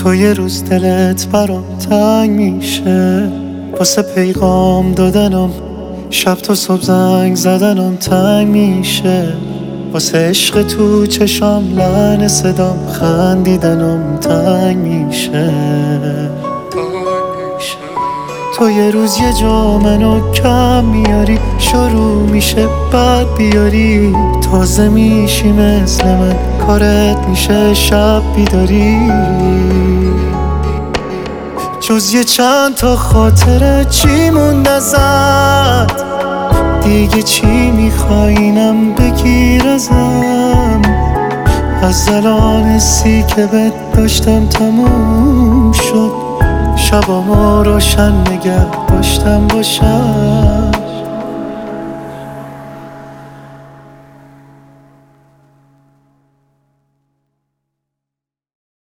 تو یه روز دلت برام تنگ میشه، واسه پیغام دادنم شب تا صبح زنگ زدنم تنگ میشه، واسه عشق تو چشام لحن صدام خندیدنم تنگ میشه. تو یه روز یه جا منو کم میاری، شروع میشه بعد بیاری، تازه میشی مثل من، کارت میشه شب بیداری. جز یه چند تا خاطره چی موند ازت؟ دیگه چی میخوای اینم بگیر ازم؟ از الان حسی که بهت داشتم تموم شد، شبامو روشن نگه داشتم باشم.